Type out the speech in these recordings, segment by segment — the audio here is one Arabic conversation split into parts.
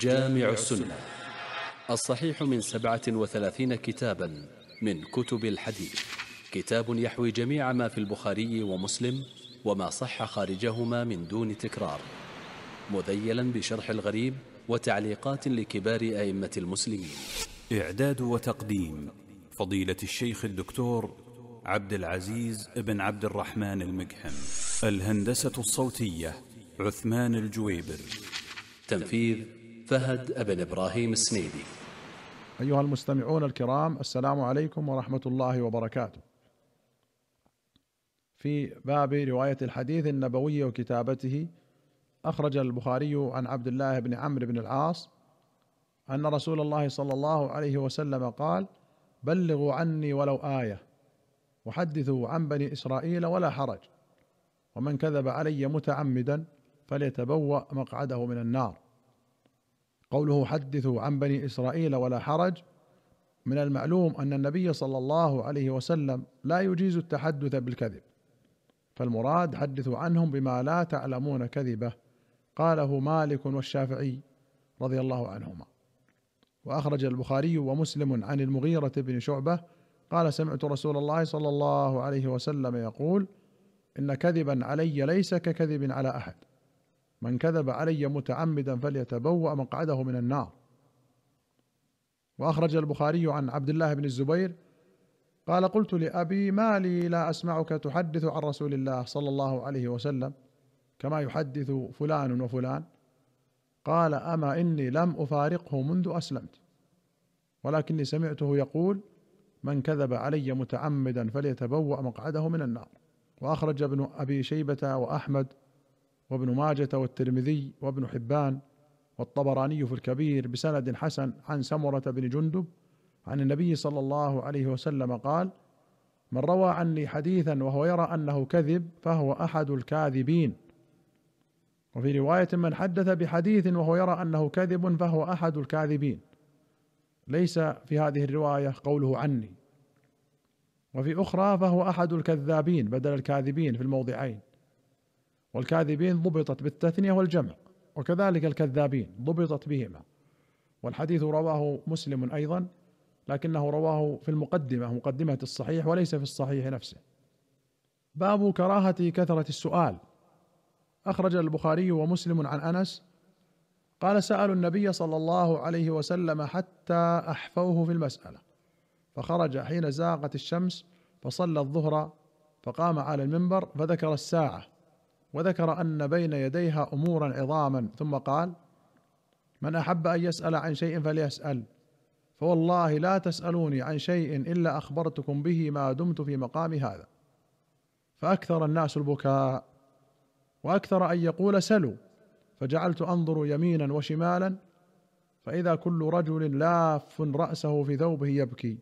جامع السنة الصحيح من 37 كتابا من كتب الحديث، كتاب يحوي جميع ما في البخاري ومسلم وما صح خارجهما من دون تكرار، مذيلا بشرح الغريب وتعليقات لكبار أئمة المسلمين. إعداد وتقديم فضيلة الشيخ الدكتور عبد العزيز بن عبد الرحمن المقحم. الهندسة الصوتية عثمان الجويبر. تنفيذ فهد بن إبراهيم السنيدي. أيها المستمعون الكرام، السلام عليكم ورحمة الله وبركاته. في باب رواية الحديث النبوي وكتابته، أخرج البخاري عن عبد الله بن عمرو بن العاص أن رسول الله صلى الله عليه وسلم قال: بلغوا عني ولو آية، وحدثوا عن بني إسرائيل ولا حرج، ومن كذب علي متعمدا فليتبوأ مقعده من النار. قوله حدثوا عن بني إسرائيل ولا حرج، من المعلوم أن النبي صلى الله عليه وسلم لا يجيز التحدث بالكذب، فالمراد حدثوا عنهم بما لا تعلمون كذبه، قاله مالك والشافعي رضي الله عنهما. وأخرج البخاري ومسلم عن المغيرة بن شعبة قال: سمعت رسول الله صلى الله عليه وسلم يقول: إن كذبا علي ليس ككذب على أحد، من كذب علي متعمدا فليتبوأ مقعده من النار. وأخرج البخاري عن عبد الله بن الزبير قال: قلت لأبي: ما لي لا أسمعك تحدث عن رسول الله صلى الله عليه وسلم كما يحدث فلان وفلان؟ قال: أما إني لم أفارقه منذ أسلمت، ولكني سمعته يقول: من كذب علي متعمدا فليتبوأ مقعده من النار. وأخرج ابن أبي شيبة وأحمد وابن ماجة والترمذي وابن حبان والطبراني في الكبير بسند حسن عن سمرة بن جندب عن النبي صلى الله عليه وسلم قال: من روى عني حديثا وهو يرى أنه كذب فهو أحد الكاذبين. وفي رواية: من حدث بحديث وهو يرى أنه كذب فهو أحد الكاذبين، ليس في هذه الرواية قوله عني. وفي أخرى: فهو أحد الكذابين بدل الكاذبين في الموضعين، والكاذبين ضبطت بالتثنية والجمع، وكذلك الكذابين ضبطت بهما. والحديث رواه مسلم أيضا، لكنه رواه في المقدمة، مقدمة الصحيح، وليس في الصحيح نفسه. باب كراهة كثرة السؤال. أخرج البخاري ومسلم عن أنس قال: سألوا النبي صلى الله عليه وسلم حتى أحفوه في المسألة، فخرج حين زاغت الشمس فصلى الظهر، فقام على المنبر فذكر الساعة، وذكر أن بين يديها أمورا عظاما، ثم قال: من أحب أن يسأل عن شيء فليسأل، فوالله لا تسألوني عن شيء إلا أخبرتكم به ما دمت في مقام هذا. فأكثر الناس البكاء، وأكثر أن يقول: سلوا، فجعلت أنظر يمينا وشمالا، فإذا كل رجل لاف رأسه في ثوبه يبكي.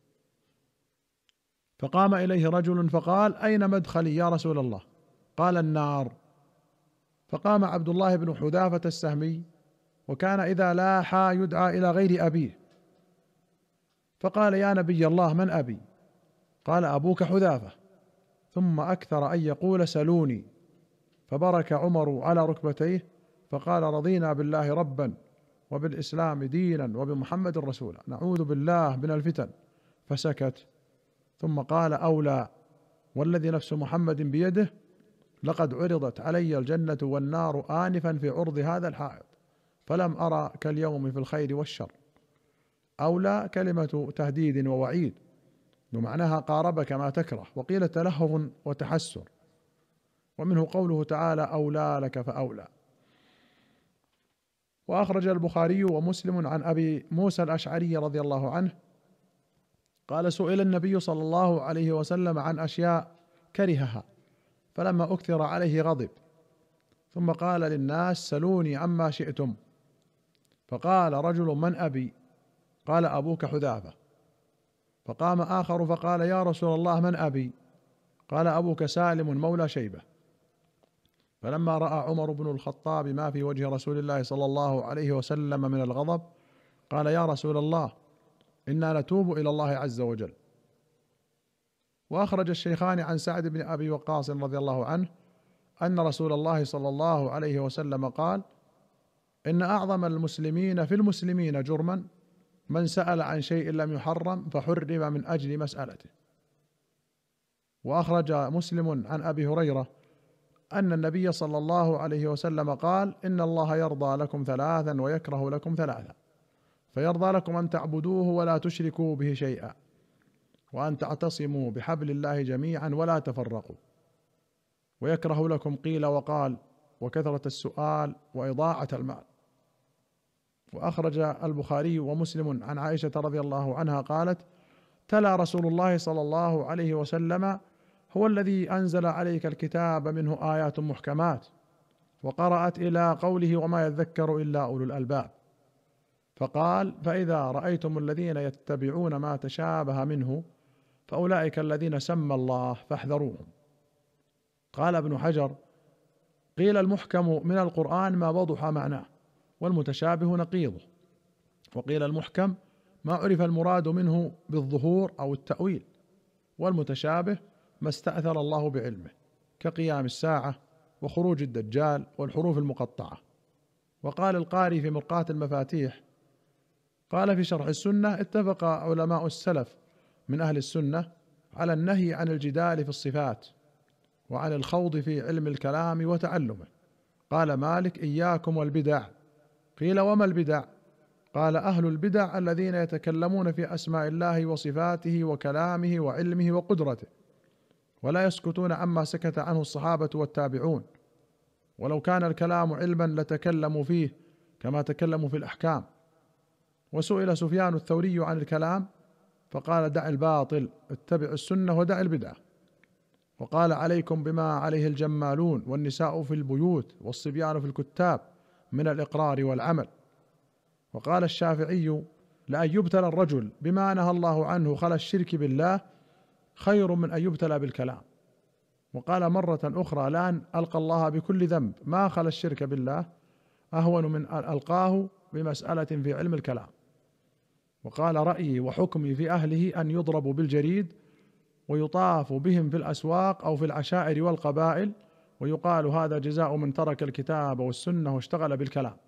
فقام إليه رجل فقال: أين مدخلي يا رسول الله؟ قال: النار. فقام عبد الله بن حذافة السهمي، وكان إذا لاحى يدعى إلى غير أبيه، فقال: يا نبي الله، من أبي؟ قال: أبوك حذافة. ثم أكثر أن يقول: سلوني. فبرك عمر على ركبتيه فقال: رضينا بالله ربا وبالإسلام دينا وبمحمد رسولا، نعوذ بالله من الفتن. فسكت، ثم قال: أولى والذي نفس محمد بيده، لقد عرضت علي الجنة والنار آنفا في عرض هذا الحائط، فلم أرى كاليوم في الخير والشر. أولى كلمة تهديد ووعيد، ومعناها قاربك ما تكره، وقيل تلهف وتحسر، ومنه قوله تعالى: أولى لك فأولى. وأخرج البخاري ومسلم عن أبي موسى الأشعري رضي الله عنه قال: سئل النبي صلى الله عليه وسلم عن أشياء كرهها، فلما أكثر عليه غضب، ثم قال للناس: سلوني عما شئتم. فقال رجل: من أبي؟ قال: أبوك حذافة. فقام آخر فقال: يا رسول الله، من أبي؟ قال: أبوك سالم مولى شيبة. فلما رأى عمر بن الخطاب ما في وجه رسول الله صلى الله عليه وسلم من الغضب قال: يا رسول الله، إنا نتوب إلى الله عز وجل. وأخرج الشيخان عن سعد بن أبي وقاص رضي الله عنه أن رسول الله صلى الله عليه وسلم قال: إن أعظم المسلمين في المسلمين جرما من سأل عن شيء لم يحرم فحرم من أجل مسألته. وأخرج مسلم عن أبي هريرة أن النبي صلى الله عليه وسلم قال: إن الله يرضى لكم ثلاثا ويكره لكم ثلاثا، فيرضى لكم أن تعبدوه ولا تشركوا به شيئا، وأن تعتصموا بحبل الله جميعا ولا تفرقوا، ويكره لكم قيل وقال وكثرة السؤال وإضاعة المال. وأخرج البخاري ومسلم عن عائشة رضي الله عنها قالت: تلا رسول الله صلى الله عليه وسلم: هو الذي أنزل عليك الكتاب منه آيات محكمات، وقرأت إلى قوله: وما يذكر إلا أولو الألباب، فقال: فإذا رأيتم الذين يتبعون ما تشابه منه فأولئك الذين سمى الله فاحذروهم. قال ابن حجر: قيل المحكم من القرآن ما وضح معناه، والمتشابه نقيضه. وقيل المحكم ما عرف المراد منه بالظهور أو التأويل، والمتشابه ما استأثر الله بعلمه كقيام الساعة وخروج الدجال والحروف المقطعة. وقال القاري في مرقاة المفاتيح قال في شرح السنة: اتفق علماء السلف من أهل السنة على النهي عن الجدال في الصفات وعن الخوض في علم الكلام وتعلمه. قال مالك: إياكم والبدع. قيل: وما البدع؟ قال: أهل البدع الذين يتكلمون في أسماء الله وصفاته وكلامه وعلمه وقدرته، ولا يسكتون عما سكت عنه الصحابة والتابعون، ولو كان الكلام علما لتكلموا فيه كما تكلموا في الأحكام. وسئل سفيان الثوري عن الكلام فقال: دع الباطل، اتبع السنة ودع البدعة. وقال: عليكم بما عليه الجمالون والنساء في البيوت والصبيان في الكتاب من الإقرار والعمل. وقال الشافعي: لأن يبتلى الرجل بما نهى الله عنه خلا الشرك بالله خير من أن يبتلى بالكلام. وقال مرة أخرى: لأن ألقى الله بكل ذنب ما خلا الشرك بالله أهون من أن ألقاه بمسألة في علم الكلام. وقال: رأيي وحكمي في أهله أن يضربوا بالجريد ويطاف بهم في الأسواق أو في العشائر والقبائل، ويقال: هذا جزاء من ترك الكتاب والسنة واشتغل بالكلام.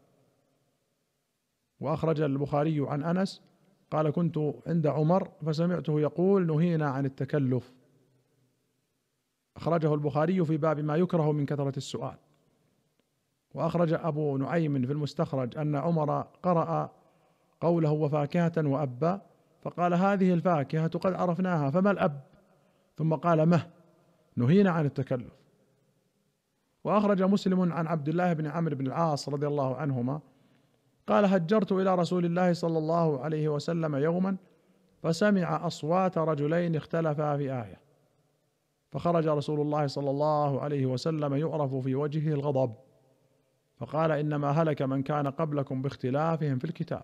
وأخرج البخاري عن أنس قال: كنت عند عمر فسمعته يقول: نهينا عن التكلف. أخرجه البخاري في باب ما يكره من كثرة السؤال. وأخرج أبو نعيم في المستخرج أن عمر قرأ قوله: وفاكهة وأبا، فقال: هذه الفاكهة قد عرفناها فما الأب؟ ثم قال: نهينا عن التكلف. وأخرج مسلم عن عبد الله بن عمرو بن العاص رضي الله عنهما قال: هجرت إلى رسول الله صلى الله عليه وسلم يوما فسمع أصوات رجلين اختلفا في آية، فخرج رسول الله صلى الله عليه وسلم يعرف في وجهه الغضب، فقال: إنما هلك من كان قبلكم باختلافهم في الكتاب.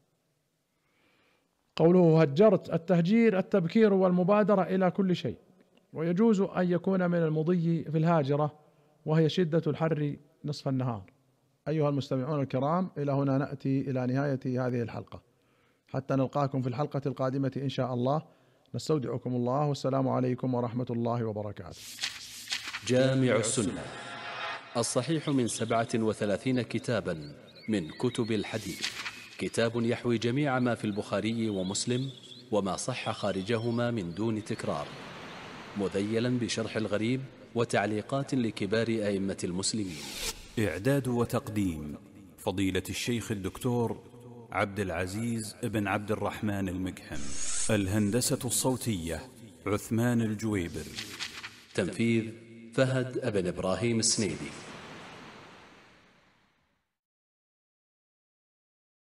قوله هجرت: التهجير التبكير والمبادرة إلى كل شيء، ويجوز أن يكون من المضي في الهاجرة وهي شدة الحر نصف النهار. أيها المستمعون الكرام، إلى هنا نأتي إلى نهاية هذه الحلقة، حتى نلقاكم في الحلقة القادمة إن شاء الله. نستودعكم الله، والسلام عليكم ورحمة الله وبركاته. جامع السنة الصحيح من 37 كتابا من كتب الحديث، كتاب يحوي جميع ما في البخاري ومسلم وما صح خارجهما من دون تكرار، مذيلا بشرح الغريب وتعليقات لكبار أئمة المسلمين. إعداد وتقديم فضيلة الشيخ الدكتور عبد العزيز بن عبد الرحمن المجحم. الهندسة الصوتية عثمان الجويبر. تنفيذ فهد بن إبراهيم السنيدي.